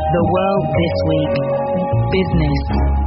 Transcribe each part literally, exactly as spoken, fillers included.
The World This Week. Business.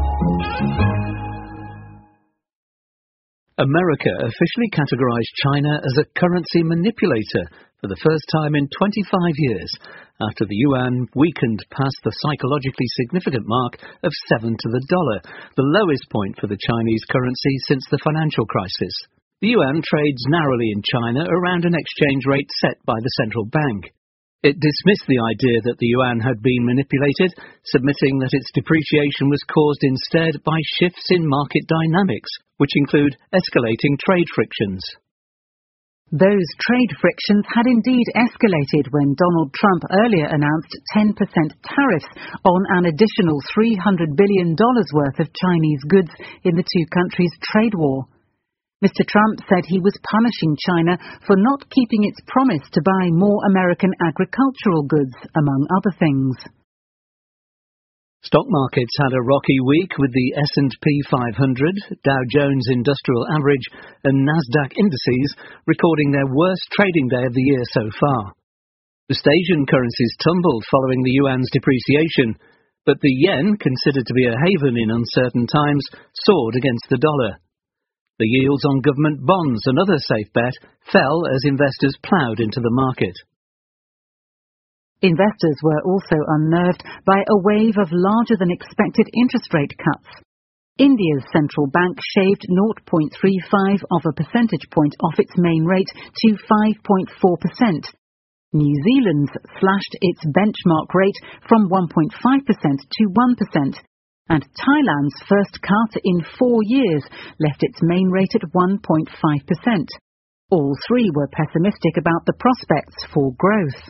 America officially categorized China as a currency manipulator for the first time in twenty-five years, after the yuan weakened past the psychologically significant mark of seven to the dollar, the lowest point for the Chinese currency since the financial crisis. The yuan trades narrowly in China around an exchange rate set by the central bank. It dismissed the idea that the yuan had been manipulated, submitting that its depreciation was caused instead by shifts in market dynamics, which include escalating trade frictions. Those trade frictions had indeed escalated when Donald Trump earlier announced ten percent tariffs on an additional three hundred billion dollars worth of Chinese goods in the two countries' trade war. Mister Trump said he was punishing China for not keeping its promise to buy more American agricultural goods, among other things. Stock markets had a rocky week, with the S and P five hundred, Dow Jones Industrial Average and Nasdaq indices recording their worst trading day of the year so far. West Asian currencies tumbled following the yuan's depreciation, but the yen, considered to be a haven in uncertain times, soared against the dollar. The yields on government bonds, another safe bet, fell as investors ploughed into the market. Investors were also unnerved by a wave of larger-than-expected interest rate cuts. India's central bank shaved zero point three five of a percentage point off its main rate to five point four percent. New Zealand's slashed its benchmark rate from one point five percent to one percent. And Thailand's first cut in four years left its main rate at one point five percent. All three were pessimistic about the prospects for growth.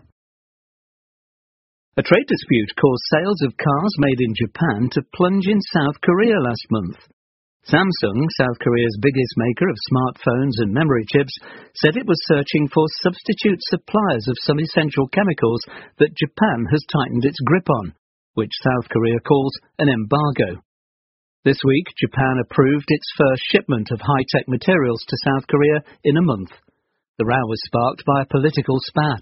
A trade dispute caused sales of cars made in Japan to plunge in South Korea last month. Samsung, South Korea's biggest maker of smartphones and memory chips, said it was searching for substitute suppliers of some essential chemicals that Japan has tightened its grip on, which South Korea calls an embargo. This week, Japan approved its first shipment of high-tech materials to South Korea in a month. The row was sparked by a political spat.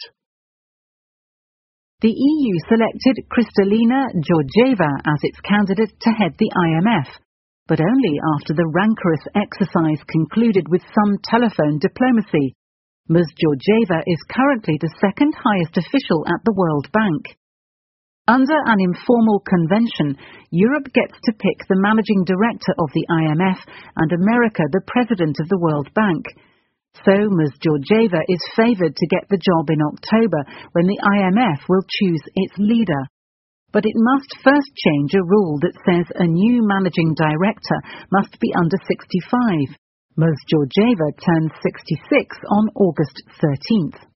The E U selected Kristalina Georgieva as its candidate to head the I M F, but only after the rancorous exercise concluded with some telephone diplomacy. Miz Georgieva is currently the second highest official at the World Bank. Under an informal convention, Europe gets to pick the managing director of the I M F and America the president of the World Bank. So Miz Georgieva is favoured to get the job in October, when the I M F will choose its leader. But it must first change a rule that says a new managing director must be under sixty-five. Miz Georgieva turns sixty-six on August thirteenth.